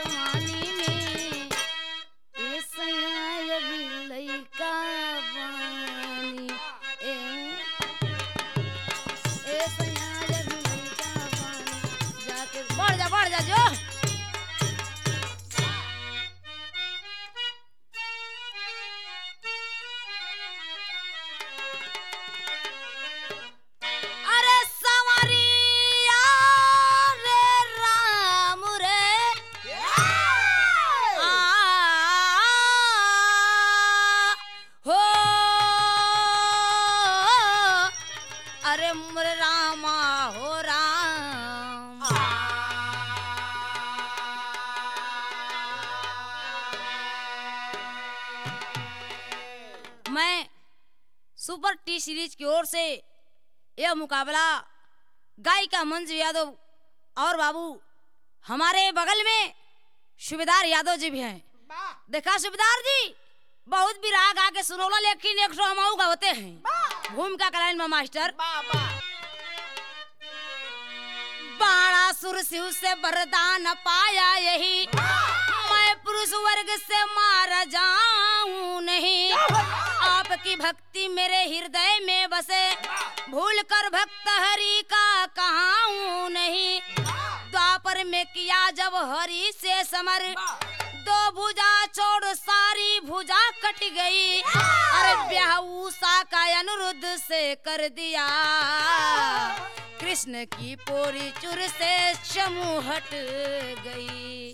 जवानी में ए सैया अभी लइका बानी ए सैया अभी लइका बानी जाके बढ़ जा जो मैं सुपर टी सीरीज की ओर से यह मुकाबला गायिका मंजू यादव और बाबू हमारे बगल में सूबेदार यादव जी भी हैं। देखा सूबेदार जी बहुत भी राग आके सुनौला लेकिन एक सौ हमाऊ गाते हैं भूमिका कलाइन में मास्टर बाड़ा सुर शिव से वरदान पाया यही मैं पुरुष वर्ग से मारा जाऊं नहीं आपकी भक्ति मेरे हृदय में बसे भूल कर भक्त हरि का कहाऊं नहीं द्वापर में किया जब हरि से समर दो भुजा छोड़ सारी भुजा कट गई अरे ब्याह उषा का अनुरुद्ध से कर दिया कृष्ण की पोरी चुर से चमू हट गई।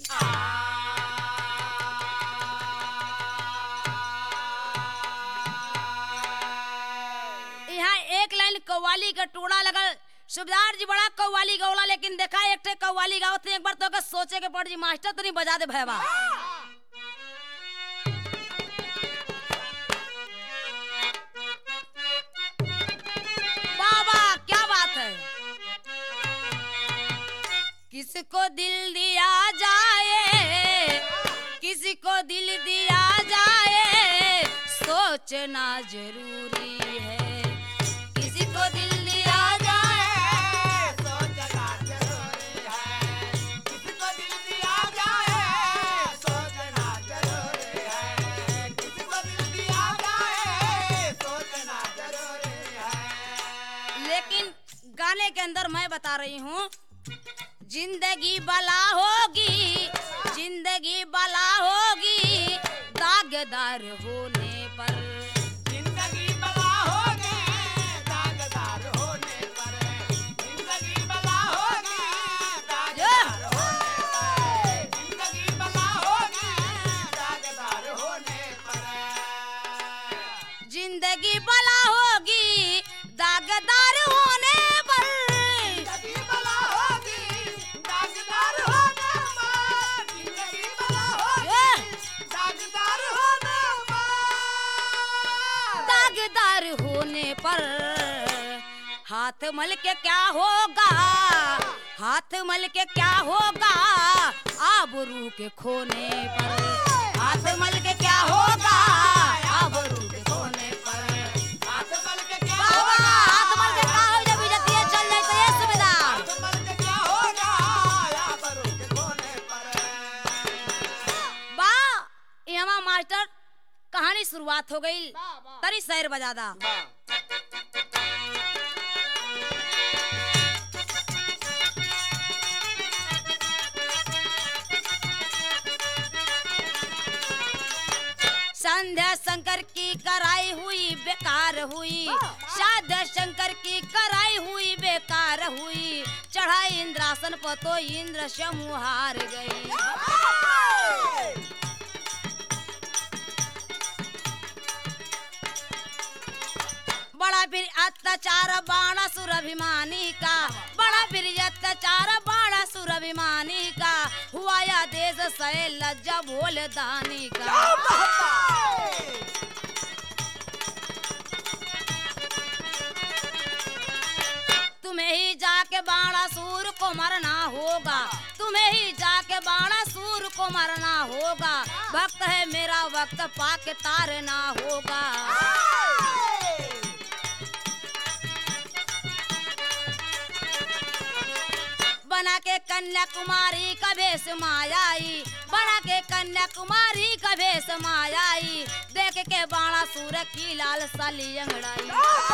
यहाँ एक लाइन कव्वाली का टुकड़ा लगल सूबेदार जी बड़ा कव्वाली गौला लेकिन देखा एक ठे कव्वाली गाओ थे एक बार तो सोचे के पड़ जी मास्टर तो नहीं बजा दे भैया बाबा क्या बात है किसको दिल दिया जाए किसी को दिल दिया जाए सोचना जरूरी है किसी को दिल दिया जाए सोचना जरूरी है किसी को दिल दिया जाए सोचना जरूरी है किसी को दिल दिया जाए सोचना जरूरी है। लेकिन गाने के अंदर मैं बता रही हूँ जिंदगी बला होगी दागदार होने पर जिंदगी बला होगी दागदार होने पर जिंदगी बला होगी दागदार होने पर जिंदगी बला होगी दागदार होने पर जिंदगी बला होगी दागदार होने पर होने पर हाथ मल के क्या होगा हाथ मल के क्या होगा आबरू के खोने पर हाथ मल के क्या होगा आबरू के खोने पर हाथ मल के क्या होगा हाथ मल के क्या हो जब इज्जत ये चल नहीं तो ये सूबेदार हाथ मल के क्या होगा आबरू के खोने पर बा यहाँ मास्टर कहानी शुरुआत हो गई तरी शहर बजादा संध्या शंकर की कराई हुई बेकार हुई साध्या शंकर की कराई हुई बेकार हुई चढ़ाई इंद्रासन पर तो इंद्र शमु हार गई बड़ा फिर अत्याचार बाणासुर अभिमानी का बड़ा फिर अत्याचार बाणासुर अभिमानी का हुआ या देश सहे लज्जा भोल दानी का तुम्हें ही जाके बाणासुर को मरना होगा तुम्हें ही जाके बाणासुर को मरना होगा वक्त है मेरा वक्त पाके तारना होगा बना के कन्याकुमारी का भेष मायाई, बना के कन्याकुमारी का भेष मायाई, देख के बाणासुर की लाल साली अंगड़ाई।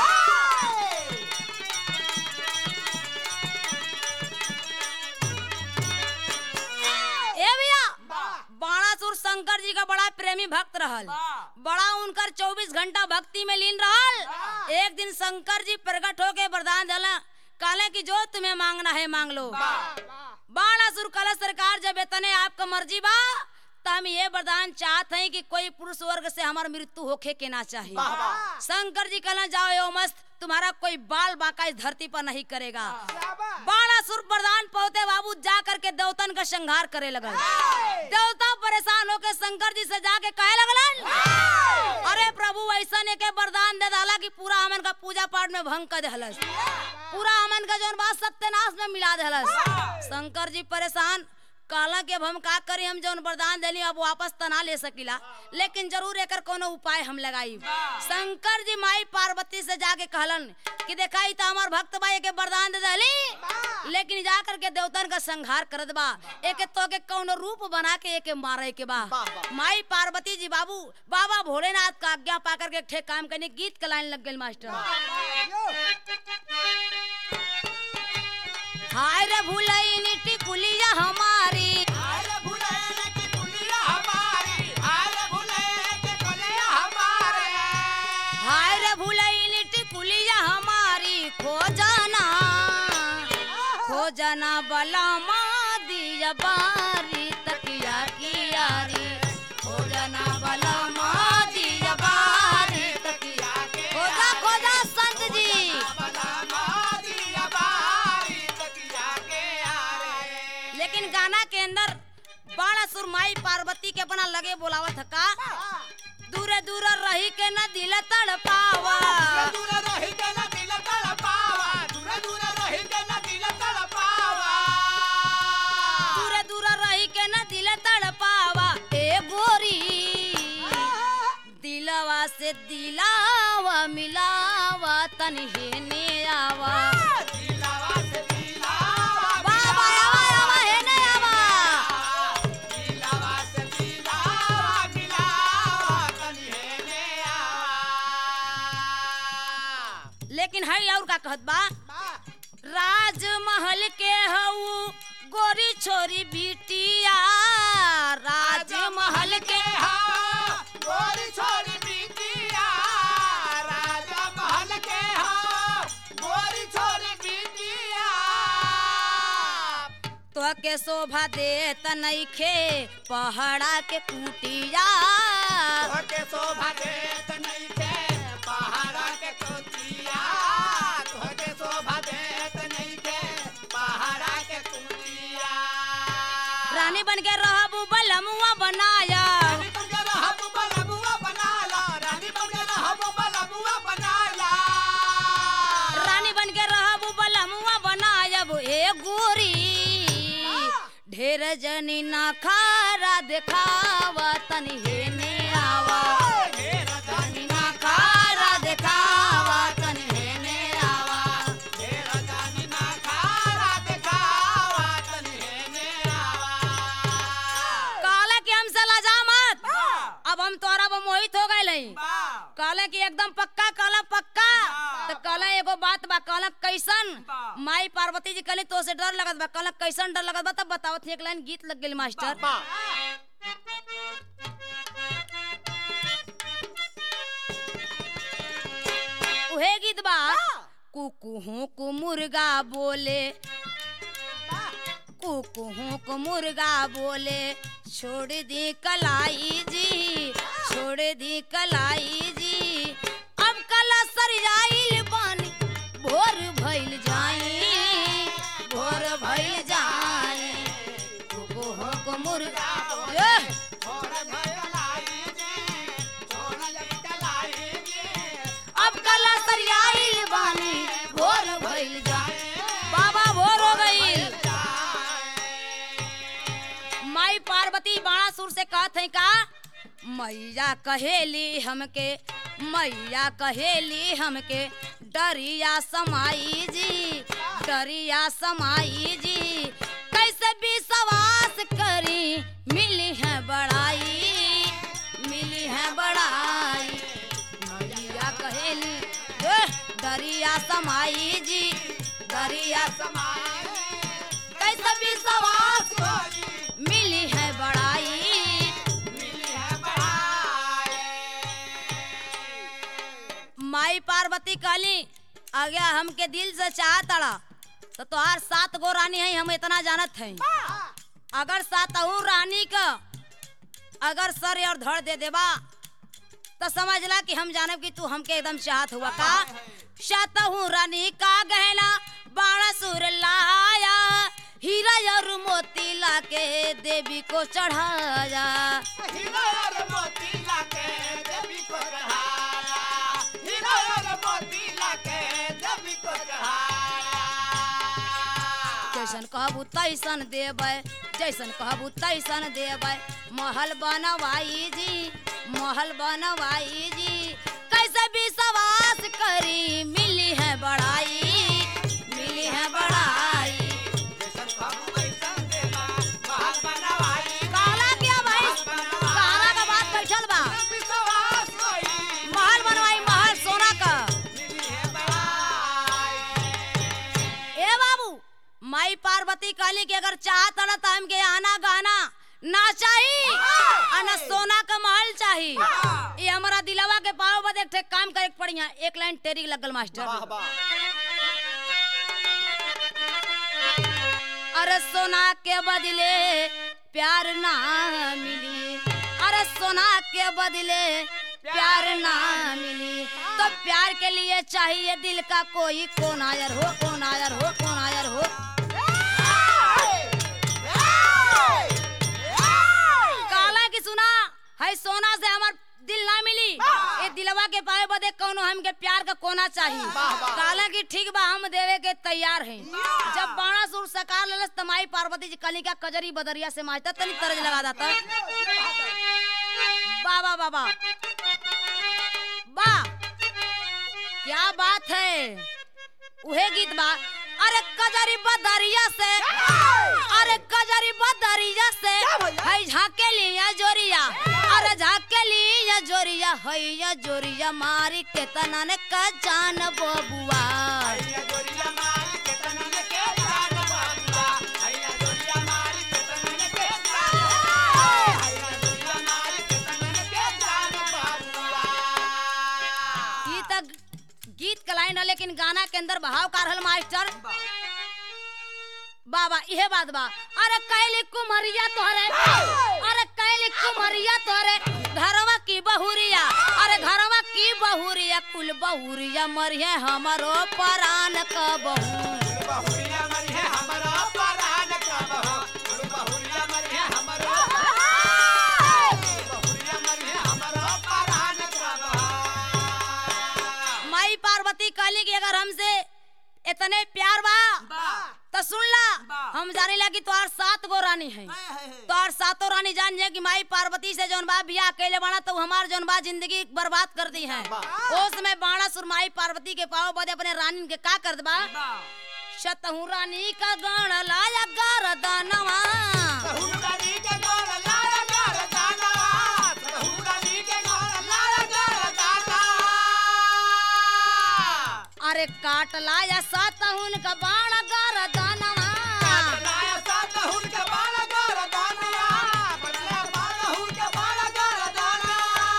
बाणासुर शंकर जी का बड़ा प्रेमी भक्त रहल, बड़ा उनकर 24 घंटा भक्ति में लीन रहल। एक दिन शंकर जी प्रकट होके वरदान दिला, कहले कि जो तुम्हें मांगना है मांग लो। बाणासुर कहला सरकार जब इतने आपका मर्जी बा तो हम ये वरदान चाहते हैं कि कोई पुरुष वर्ग से हमार मृत्यु होके के ना चाहिए। शंकर जी कहला जाओ यो मस्त, तुम्हारा कोई बाल बाका इस धरती पर नहीं करेगा। बाणासुर वरदान पाते बाबू जा करके देवतन का संहार करे लगल। देवता परेशान होके शंकर जी से जाके कहे लगलन, अरे प्रभु ऐसा ने के वरदान दे डाला कि पूरा हमन का पूजा पाठ में भंग कर देहलस, पूरा हमन का जौन बात सत्यानाश में मिला देहलस। शंकर जी परेशान कहला कि अब हम का करी, हम जौन वरदान देली अब वापस तना ले सकीला, लेकिन जरूर एकर कोनो उपाय हम लगाई। शंकर जी माई पार्वती से जाके कहलन कि देखाई तो हमार भक्त बा के वरदान दे देली, लेकिन जा करके देवतन का संहार करत बा, एके तो के कोनो रूप बना के एके मारे के बा। माई पार्वती जी बाबू बाबा भोलेनाथ का आज्ञा पा करके ठे काम करने गीत का लाइन लग गई मास्टर। हाय रे भुलई निटी कुलिया हमारी, हाय रे भुलई के कुलिया हमारी, हाय रे भुलई के कुलिया हमारे, हाय रे भुलई निटी कुलिया हमारी, खो जाना बला दिया बारी तकिया की यारी, खो जाना बला दिया बारी तकिया के, खोजा संत जी। लेकिन गाना के अंदर बाणासुर माई पार्वती के अपना लगे बोलावत का, दूर दूर रही के न दिल तड़पावा, दूर रही के न दिल तड़पावा, दूर दूर रही के न दिल तड़पावा, दूर दूर रही के न दिल तड़पावा, ए गोरी दिलवा से दिलावा मिलावा तन्हे ने आवा, दिलवा से दिलावा बाबा आवा हे ने आवा, दिलवा से दिलावा मिलावा तन्हे ने आवा। लेकिन है और का कहत बा, राजमहल के हऊ गोरी छोरी बिटिया, राजमहल के गोरी छोरी बिटिया, राजा महल के हो गोरी छोरी बिटिया, तो के शोभा देत नइखे पहाड़ा के कुटिया, तोहके शोभा देत नइखे पहाड़ा के कुटिया, तोहके शोभा देत नइखे पहाड़ा के कुटिया, रानी बन के रहबू बलमुआ बनाया, रानी बन के रहबू बलमुआ बनाला, रानी बन के रहबू बलमुआ बनाला, रानी बन के रहबू बलमुआ बनायब, ए गोरी ढेर जनी ना खारा देखावा तन्हे ने आवा, ढेर जनी ना खारा देखावा तन्हे ने आवा, ढेर जानी ना खारा देखावा तन्हे ने आवा। कहले कि हमसे लजा मत, अब हम तोरा पर मोहित हो गए नहीं, वाह कहले कि एकदम पक्का, कहला पक्का, तो कहला एगो बात बा, कहला कैसन, माई पार्वती जी कहली तो से डर लगत बा, कहला कैसन डर लगत बा, तब बतावत एक लाइन गीत लग गेल मास्टर। उहे गीत बा, कुकू को मुर्गा बोले, कुकू मुर्गा बोले, छोड़ दी कलाई जी, छोड़ दी कलाई जी, अब कला सरियाइल बानी, भोर भइल जाई, भोर भइल जाई, कुकू मुर्गा बोले, अब कला सरियाइल बानी, भोर भइल जाई, बाबा भोर हो गई। माई पार्वती बाणासुर से कहत है का, मैया कहेली हमके, मैया कहेली हमके, डरिया समाई जी, डरिया समाई जी, कैसे विश्वास करी मिली है बड़ाई, मिली है बड़ाई। मैया कहेली दरिया समाई जी, दरिया समाई कैसे विश्वास मिली है बड़ाई। मिली है बड़ाई। माई पार्वती कहली अगया हमके दिल से चाहतड़ा तो तोहार 7 गो रानी है, हम इतना जानत हैं। अगर 7 रानी का अगर सर और धड़ दे देबा तो समझला कि हम जानब कि तू हमके एकदम चाहत हुआ का। 7 रानी का गहना बाणासुर लाया, हीरा और मोती लाके देवी को चढ़ाया। हीरा और मोती लाके देवी को चढ़ाया, हीरा और मोती लाके देवी को चढ़ाया। जैसन कहबू तैसन देबै, जैसन कहबू तैसन देबै। महल बनवाई जी, महल बनवाई जी। कैसे विश्वास करी मिली है बड़ाई, मिली है बड़ाई। जैसन कहबू वैसन देबा, महल बनवाई। काला क्या भाई काला का बात बैठल बा। विश्वास कोई महल बनवाई, महल सोना का। मिली है बड़ाई। ए बाबू माई पार्वती कहली कि अगर चाहत न तो हमके आना गाना ना चाहिए और न सोना का महल चाहिए। ये हमारा दिलवा के पाव बद एक ठे काम करे के पड़िया। एक लाइन टेरी लगल मास्टर। वाह वाह। अरे सोना के बदले प्यार ना मिली, अरे सोना के बदले प्यार ना मिली। तो प्यार के लिए चाहिए दिल का कोई कोनायर हो, कोनायर हो, कोनायर हो। काला की सुना है सोना से हमार दिल ना मिली, ये दिलवा के पाए बदे कौनो हमके प्यार का कोना चाहिए। काला की ठीक बा हम देवे के तैयार हैं। जब बाणासुर सकार ललस तमाई पार्वती जी कलिका कजरी बदरिया से माजता तनी तरज लगा देता। बाबा बाबा बा क्या बात है, उहे गीत बा। अरे कजरी बदरिया से, अरे कजरी बदरिया से है झाके लिया जोरिया, अरे झाके लिया जोरिया है या जोरिया मारी के तना ने का जान बबुआ। हैया जोरिया मारी के तनन के जान बाबुआ, हैया जोरिया मारी के तनन के जान, हैया जोरिया मारी के तनन के जान बाबुआ। ई तक गीत का लाइन है लेकिन गाना के अंदर बहाव का रहल मास्टर। बाबा इहे बात बा। अरे कैली कुमरिया तोहरे, अरे कैली कुमरिया तोहरे घरवा की बहुरिया, अरे घरवा की बहुरिया कुल बहुरिया मरिया हमारो परान का बहू। बहुरिया मरी है हमारा परान का बहू, बहुरिया मरी है हमारा, बहुरिया मरी है हमारा परान का बहू। माई पार्वती कहली कि अगर हमसे इतने प्यार बा तो सुन ला, हम जाने लगी तोहार 7 गो रानी है। तोहार 7 रानी जान जे कि माई पार्वती से जौन बा बियाह अकेले बना तो हमार जौन बा जिंदगी बर्बाद कर दी है। उस समय बाणासुर माई पार्वती के पाव बदे अपने रानी के का कर दबा। 7 रानी का गण लाया गरदनवा, बहुरानी के गोल लाया गरदनवा, बहुरानी के गोल लाया गरदनवा। अरे काट लाया 7 का बाण गरदनवा। लाया सात हुन के बाल गरदनवा, बदला बाल हुन के बाल गरदनवा।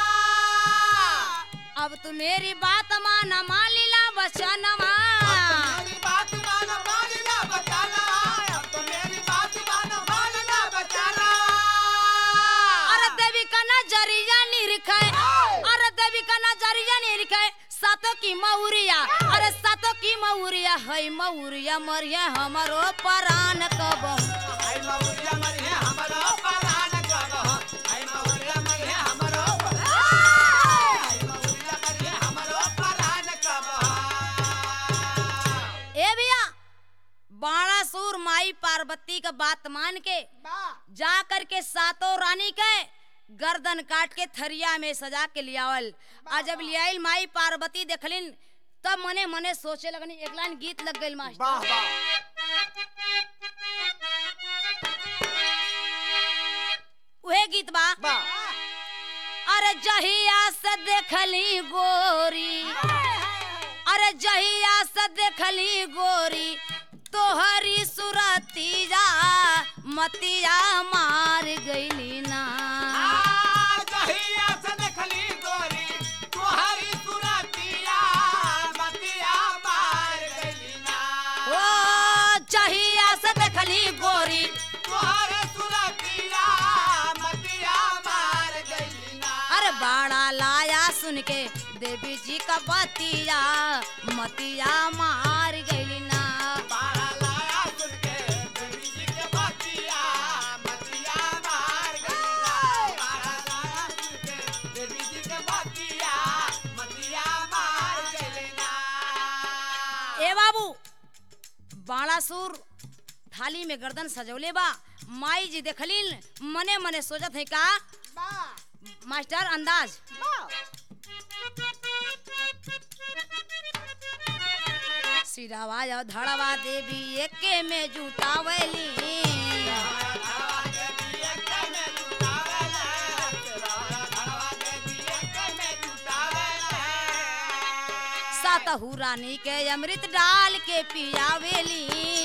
अब तू मेरी बात माना मालिला बचनवा। मेरी बात मानो मानना बचाना, अब तो मेरी बात मानो मानना बचाना। अरे देवी का नजरिया निरखे, अरे देवी का नजरिया निरखे 7 की मऊरिया, अरे 7 की मऊरिया है मऊरिया मरिया हमारो परान का बहू। आई मौरिया मरी है हमारा परान का बहू, आई मौरिया मरी है हमारा, आई मौरिया मरी है हमारा परान का बहू। ए भैया बाणासुर माई पार्वती का बात मान के जा करके 7 रानी के गर्दन काट के थरिया में सजा के लियावल। आ जब लियाइल माई पार्वती देखलिन तब मने मने सोचे लगनी। एक लाइन गीत लग गई मास्टर। वाह वाह। उहे गीत बा अरे जहिया से देखली गोरी अरे जहिया से देखली गोरी तोहरी सुरतिया मतिया मार गईली ना जहिया से देखली गोरी तोहरी सुरतिया मतिया मार गईली ना ओ जहिया से देखली गोरी तोहरे सुरतिया मतिया मार गईली ना अरे बाड़ा लाया सुन के देवी जी का बतिया मतिया मार गईली ना बाड़ा लाया सुन के देवी जी के बतिया मतिया मार गईली ना बाड़ा लाया सुन के देवी जी के बतिया मतिया मार गईली ना ए बाबू बाणासुर थाली में गर्दन सजौले बा माई जी देखलीन मने मने सोचत है का मास्टर अंदाज सिरावा या धड़वा देवी एके में जुटावली सातहू रानी के अमृत डाल के पियावेली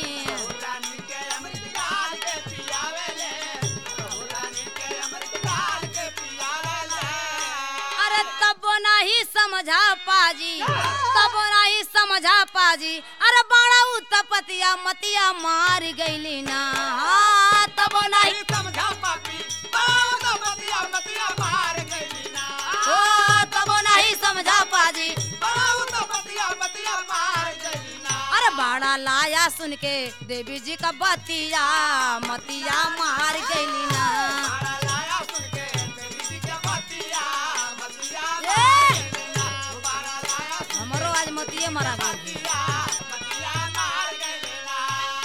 अरे तब नहीं समझा पाजी तब नहीं समझा पाजी अरे बड़ा तपतिया मतिया मार गईली ना हाँ, तब नहीं समझा पापी मतिया मतिया मार गईली ना ओ तब नहीं समझा पाजी मतिया मतिया मार गईली ना अरे बाड़ा लाया सुन के देवी जी का बतिया मतिया मार गईली ना बाड़ा लाया सुन के देवी जी के बतिया मतिया ए! मार गईली ना बाड़ा लाया सुन हमरो आज मतिये मरा गई मतिया मतिया मार गईली ना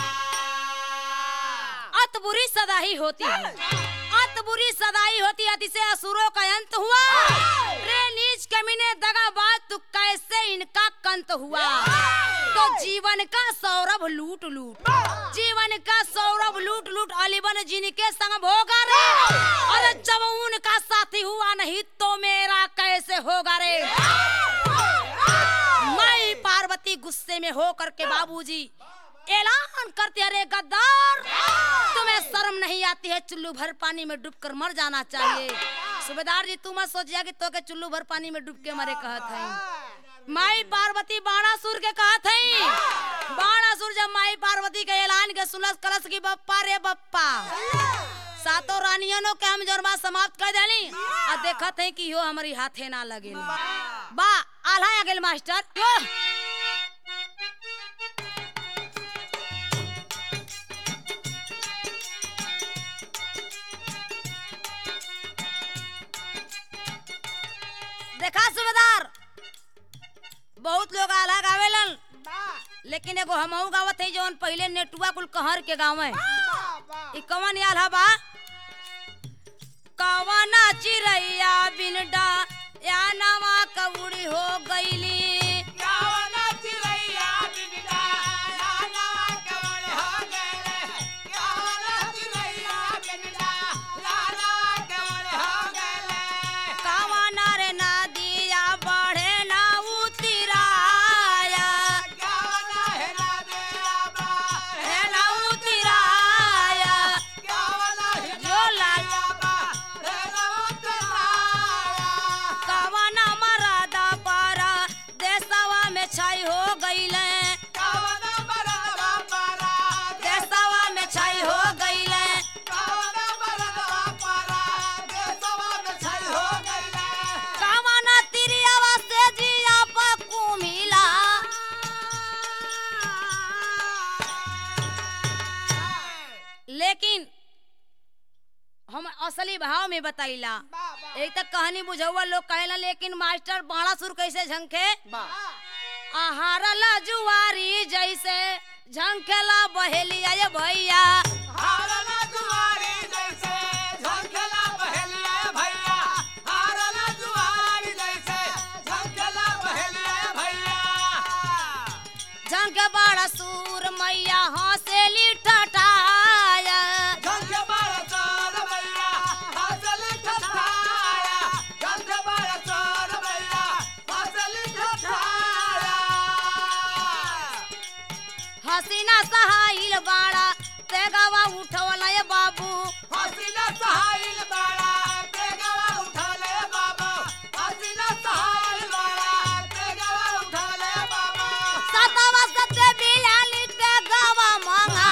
अत बुरी सदाई होती है अत बुरी सदाई होती अति से असुरों का अंत हुआ रे नीच कमीने दगाबाज तू कैसे इनका कंत हुआ तो जीवन का सौरभ लूट लूट जीवन का सौरभ लूट लूट अलीबन जिनके संग भोगा रे और जब उनका साथी हुआ नहीं तो मेरा कैसे होगा रे मैं पार्वती गुस्से में होकर के बाबूजी ऐलान करते अरे गद्दार तुम्हें शर्म नहीं आती है चुल्लू भर पानी में डूबकर मर जाना चाहिए सूबेदार जी तू मत सोचिया कि तो के चुल्लू भर पानी में डूब के मरे कहत है माई पार्वती बाणासुर के कहत है बाणासुर जब माई पार्वती के ऐलान के सुनस कलश की बप्पा रे बप्पा सातों रानियों के हम जोरमा समाप्त कर देली आ देखत है कि यो हमारी हाथे ना लगे बा आल्हा आ गेल मास्टर यो देखा सूबेदार बहुत लोग आला गावेलन लेकिन एगो हमहू गावत है जौन पहले नेटुआ कुल कहर के गावे ई कवन आला बा कवना चिरैया बिनडा या नवा कबूड़ी हो गईली गावना चिरैया बिनडा लाना कवड़ हो गए गावना चिरैया बिनडा लाना कवड़ हो गए कवना रे नदिया बढ़े ना उतिराया गावना है ना देया बा है ना उतिराया गावना है जो लाल बा रे नवतराया कवना मरादा पारा देशवा में छाई हो गईले गावना बरदवा पारा देशवा में छाई हो गईले गावना बरदवा पारा देशवा में छाई हो गईले कवना तिरियावा से जिया पकू मिला लेकिन हम असली भाव में बताइला एक तक कहानी बुझौआ लोग कहेला लेकिन मास्टर बाणासुर कैसे झंखे आहारला जुआरी जैसे झंखेला बहेलिया ये भैया हारला जुआरी जैसे झंखला बहेलिया भैया हारला जुआरी जैसे झंखला बहेलिया भैया झंखे बाणासुर मैया हंसेली ठठाया झंख बरसार भैया हसीना सहाइल बाड़ा तेगावा उठवलय बाबू हसीना सहाइल बाड़ा तेगावा उठाले बाबा हसीना सहाइल बाड़ा तेगावा उठाले बाबा सतवा सत्य बिलाली तेगावा मंगा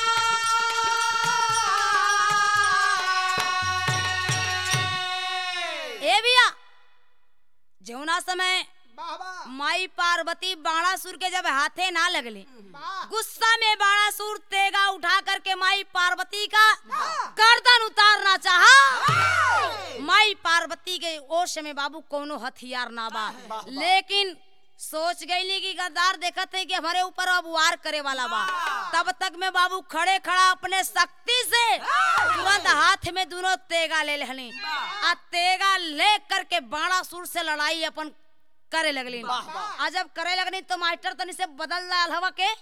ए भैया जौना समय बाबा माई पार्वती बाणासुर के जब हाथे ना लगले गुस्सा में बाणासुर तेगा उठा करके माई पार्वती का गर्दन उतारना चाहा। माई पार्वती के ओश में बाबू कोनो हथियार ना बा, लेकिन सोच गईली कि गद्दार देखत है कि हमारे ऊपर अब वार करे वाला बा। तब तक में बाबू खड़े खड़ा अपने शक्ति से तुरंत हाथ में दोनों तेगा ले लेहली आ तेगा ले करके बाणासुर से लड़ाई अपन करे लगली। आ जब करे लगनी तो मास्टर तनी से बदल लाल हवा के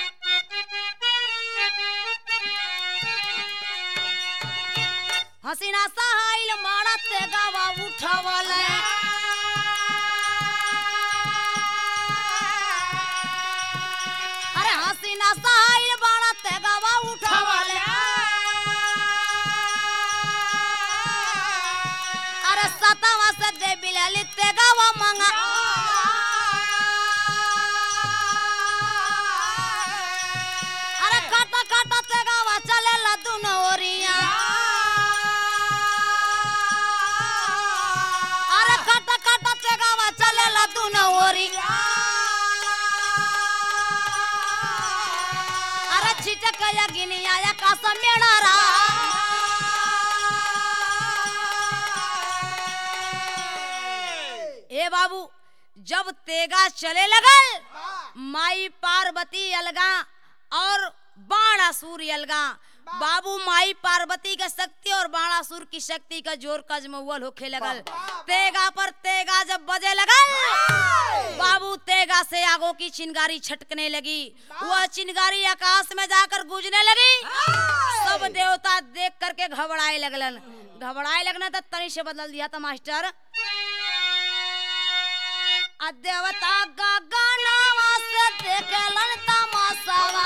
हसीना सहाइल मारा तेगावा उठावले अरे हसीना सहाइल मारा तेगावा उठावले अरे सतावा से दे बिलाली तेगावा मंगा अरे काटा काटा तेगावा चले ला दोनों ओरिया अरे काटा काटा तेगावा चले ला दोनों ओरिया अरे छिटक या गिनिया या कासा मेड़ा रा ए बाबू जब तेगा चले लगल माई पार्वती अलगा और बाणासुर अलगा बाबू माई पार्वती का शक्ति और बाणासुर की शक्ति का जोर कजमौल होखे लगल। तेगा पर तेगा जब बजे लगल बाबू तेगा से आगो की चिंगारी छटकने लगी, वह चिंगारी आकाश में जाकर गूंजने लगी। सब देवता देख करके घबराए लगलन। घबराए लगना तो तनी से बदल दिया था मास्टर देवता गगनवा से देखलन तमाशावा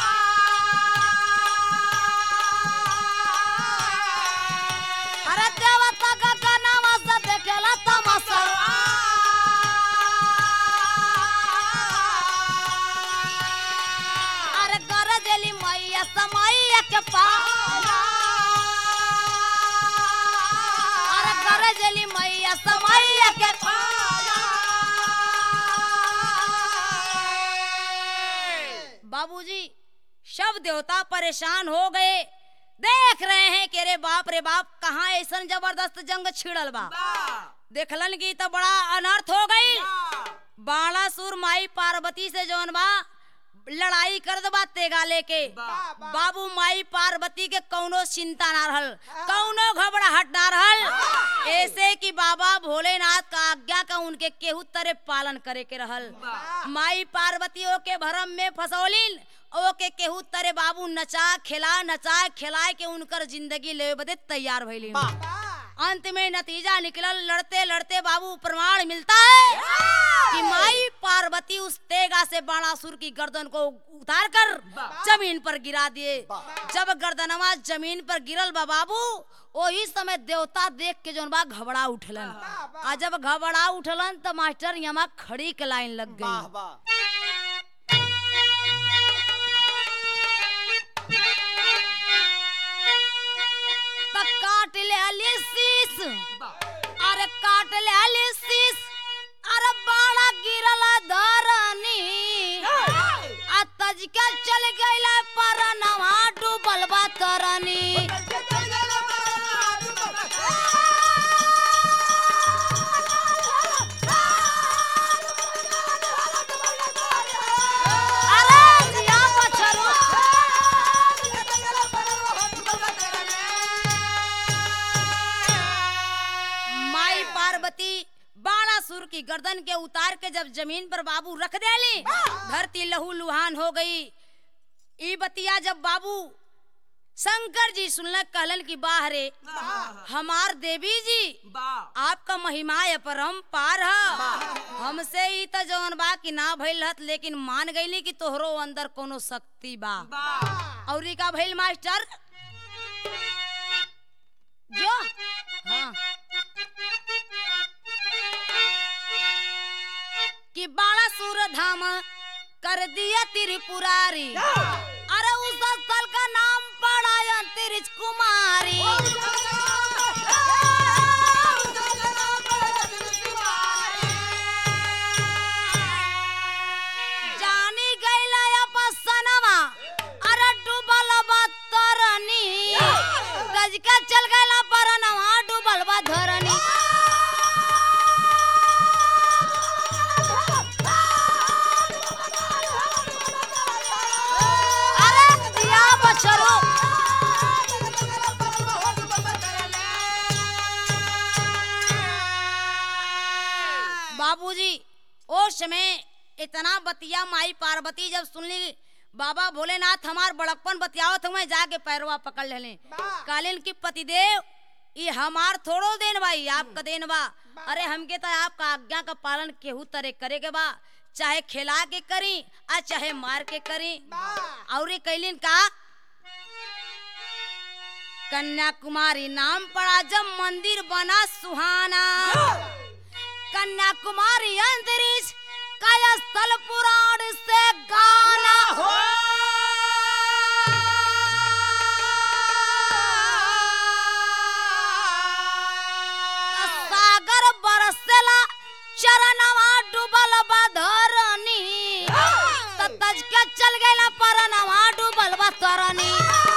अरे देवता गगनवा से देखलन तमाशावा अरे गरजली मैया समैया के पास अरे गरजली मैया समैया के पास बाबूजी सब देवता परेशान हो गए, देख रहे हैं कि रे बाप कहाँ ऐसा जबरदस्त जंग छिड़ल बा। देखलन की तो बड़ा अनर्थ हो गई। बाणासुर माई पार्वती से जौन बा लड़ाई कर दबा तेगा लेके बाबू माई पार्वती के कौनो चिंता ना रहल, कौनो घबराहट ना रहल। ऐसे कि बाबा भोलेनाथ का आज्ञा का उनके केहू तरह पालन करे के रहल। माई पार्वती के भरम में फसौलिन ओके केहू तरह बाबू नचा खिलाए के उनकर जिंदगी ले बदे तैयार भइलिन। अंत में नतीजा निकलल, लड़ते लड़ते बाबू प्रमाण मिलता है कि माई पार्वती उस तेगा से बाणासुर की गर्दन को उतार कर जमीन पर गिरा दिए। जब गर्दनवा जमीन पर गिरल बा बाबू वही समय देवता देख के जौन बा घबरा उठलन। आ जब घबरा उठलन तो मास्टर यहाँ खड़ी के लाइन लग गई। काट ले अली शीश अरे काट ले अली शीश अरे बाड़ा गिरल धरनी आ तज के चल गइला पर नवा डूबल बा तरनी। बाणासुर की गर्दन के उतार के जब जमीन पर बाबू रख देली धरती लहू लुहान हो गई। ई बतिया जब बाबू शंकर जी सुनल कहलन की बाहरे हमार देवी जी आपका महिमा अपरंपार है। हमसे ही तो जौन बा कि ना भइल हत, लेकिन मान गईली कि तोहरो अंदर कोनो शक्ति बा। और का भइल मास्टर जो हाँ कि बाड़ा सूर धाम कर दिया त्रिपुरारी, अरे उस स्थल का नाम पड़ा अंतरिक्ष कुमारी। जानी गईला अपसनवा, अरे डूबल बतरनी, गज के चल गईला परनवा डूबल बधरनी। बाबूजी उस समय इतना बतिया माई पार्वती जब सुनली बाबा भोलेनाथ हमार बड़कपन बतियावत हुए, जाके पैरवा पकड़ ले कालीन की पतिदेव ये हमार थोड़ो देन भाई आपका देन बा। अरे हमके तो आपका आज्ञा का पालन केहू तरह करे के बा, चाहे खिला के करी आ चाहे मार के करी। और कैलिन का कन्याकुमारी नाम पड़ा जब मंदिर बना सुहाना, कन्याकुमारी अंतरिक्ष काया स्थल पुराण से गाना हो। सागर बरसला चरणवा डूबल बधरनी, तज के चल गईला परनवा डूबल बतरनी।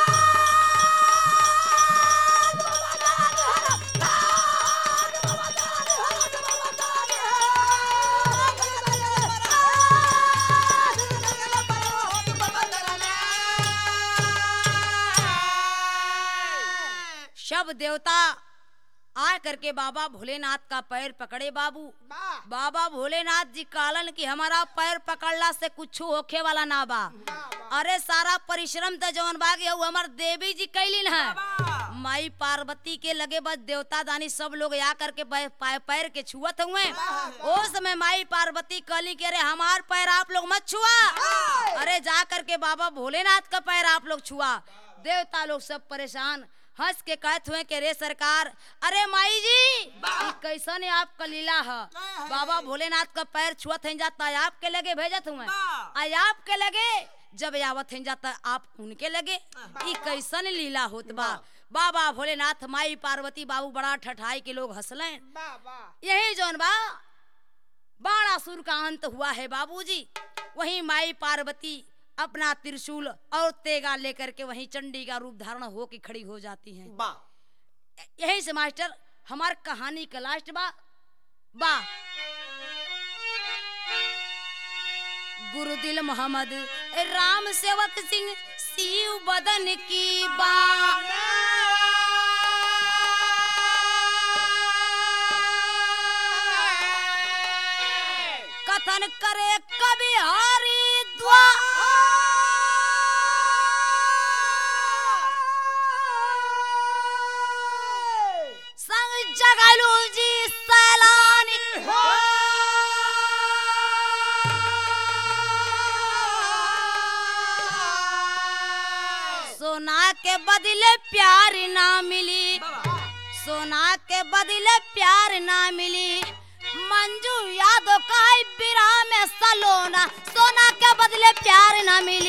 सब देवता आ करके बाबा भोलेनाथ का पैर पकड़े। बाबा भोलेनाथ जी कालन की हमारा पैर पकड़ला से कुछ होखे वाला ना बा। अरे सारा परिश्रम तो जौन बाग हमार देवी जी कैलिन है। माई पार्वती के लगे बस देवता दानी सब लोग आ करके पैर के छुअत हुए। उस समय माई पार्वती कहली कि अरे हमार पैर आप लोग मत छुआ, अरे जा करके बाबा भोलेनाथ का पैर आप लोग छुआ। देवता लोग सब परेशान हंस के कहते हुए कि रे सरकार, अरे माई जी कैसन आपका लीला है, बाबा भोलेनाथ का पैर छुअत है जाता आपके लगे भेजत हुए, आपके लगे जब आवत है जाता आप उनके लगे, ये कैसन लीला होत बा। बाबा भोलेनाथ माई पार्वती बाबू बड़ा ठठाई के लोग हंसले। यही जौन बा बाणासुर का अंत हुआ है बाबूजी। वही माई पार्वती अपना त्रिशूल और तेगा लेकर के वहीं चंडी का रूप धारण हो के खड़ी हो जाती हैं। यही से मास्टर हमार कहानी का लास्ट बा गुरुदिल मोहम्मद राम सेवक सिंह शिव बदन की कथन करे कभी हरि द्वार संग जगलू जी सैलानी हो। सोना के बदले प्यार ना मिली, सोना के बदले प्यार ना मिली, मंजू यादव का बिरा में सलोना, सोना के बदले प्यार ना मिली।